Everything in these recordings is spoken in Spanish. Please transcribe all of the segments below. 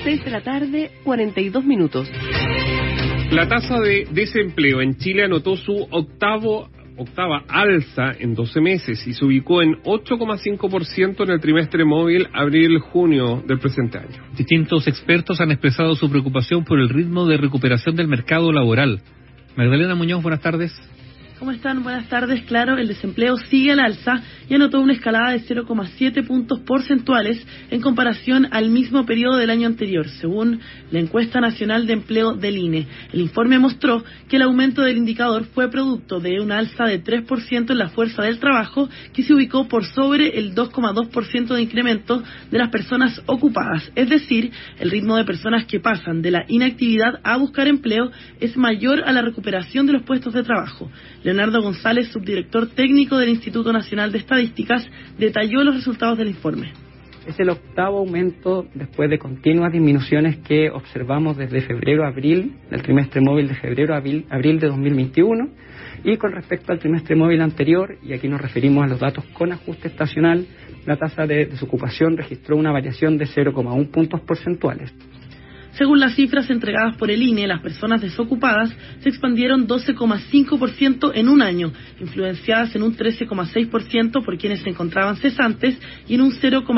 6 de la tarde, 42 minutos. La tasa de desempleo en Chile anotó su octava alza en 12 meses y se ubicó en 8,5% en el trimestre móvil abril-junio del presente año. Distintos expertos han expresado su preocupación por el ritmo de recuperación del mercado laboral. Magdalena Muñoz, buenas tardes. ¿Cómo están? Buenas tardes. Claro, el desempleo sigue al alza y anotó una escalada de 0,7 puntos porcentuales en comparación al mismo periodo del año anterior, según la encuesta nacional de empleo del INE. El informe mostró que el aumento del indicador fue producto de una alza de 3% en la fuerza del trabajo, que se ubicó por sobre el 2,2% de incremento de las personas ocupadas. Es decir, el ritmo de personas que pasan de la inactividad a buscar empleo es mayor a la recuperación de los puestos de trabajo. Leonardo González, subdirector técnico del Instituto Nacional de Estadísticas, detalló los resultados del informe. Es el octavo aumento después de continuas disminuciones que observamos desde febrero a abril, del trimestre móvil de febrero a abril de 2021, y con respecto al trimestre móvil anterior, y aquí nos referimos a los datos con ajuste estacional, la tasa de desocupación registró una variación de 0,1 puntos porcentuales. Según las cifras entregadas por el INE, las personas desocupadas se expandieron 12,5% en un año, influenciadas en un 13,6% por quienes se encontraban cesantes y en un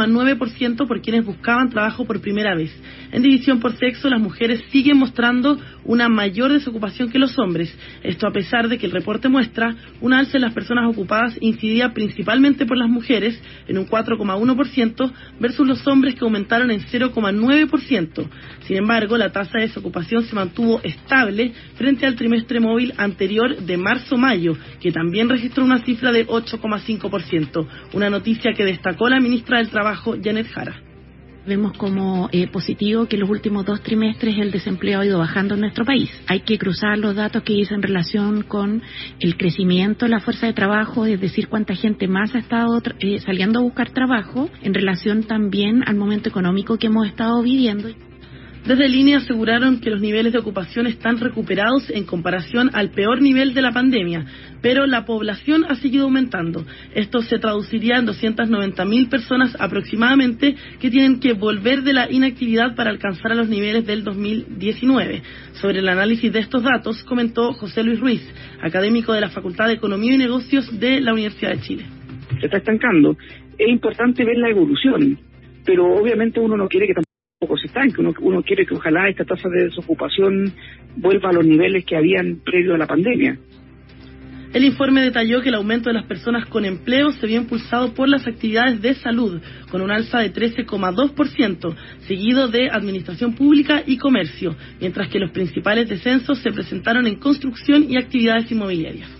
0,9% por quienes buscaban trabajo por primera vez. En división por sexo, las mujeres siguen mostrando una mayor desocupación que los hombres. Esto a pesar de que el reporte muestra una alza en las personas ocupadas incidida principalmente por las mujeres en un 4,1% versus los hombres que aumentaron en 0,9%. Sin embargo, la tasa de desocupación se mantuvo estable frente al trimestre móvil anterior de marzo-mayo, que también registró una cifra de 8,5%, una noticia que destacó la ministra del Trabajo, Janet Jara. Vemos como positivo que en los últimos 2 trimestres el desempleo ha ido bajando en nuestro país. Hay que cruzar los datos que dicen relación con el crecimiento de la fuerza de trabajo, es decir, cuánta gente más ha estado saliendo a buscar trabajo, en relación también al momento económico que hemos estado viviendo. Desde el INE aseguraron que los niveles de ocupación están recuperados en comparación al peor nivel de la pandemia, pero la población ha seguido aumentando. Esto se traduciría en 290.000 personas aproximadamente que tienen que volver de la inactividad para alcanzar a los niveles del 2019. Sobre el análisis de estos datos comentó José Luis Ruiz, académico de la Facultad de Economía y Negocios de la Universidad de Chile. Se está estancando. Es importante ver la evolución, pero obviamente uno no quiere que tampoco se estanque, uno quiere que ojalá esta tasa de desocupación vuelva a los niveles que habían previo a la pandemia. El informe detalló que el aumento de las personas con empleo se vio impulsado por las actividades de salud, con un alza de 13,2%, seguido de administración pública y comercio, mientras que los principales descensos se presentaron en construcción y actividades inmobiliarias.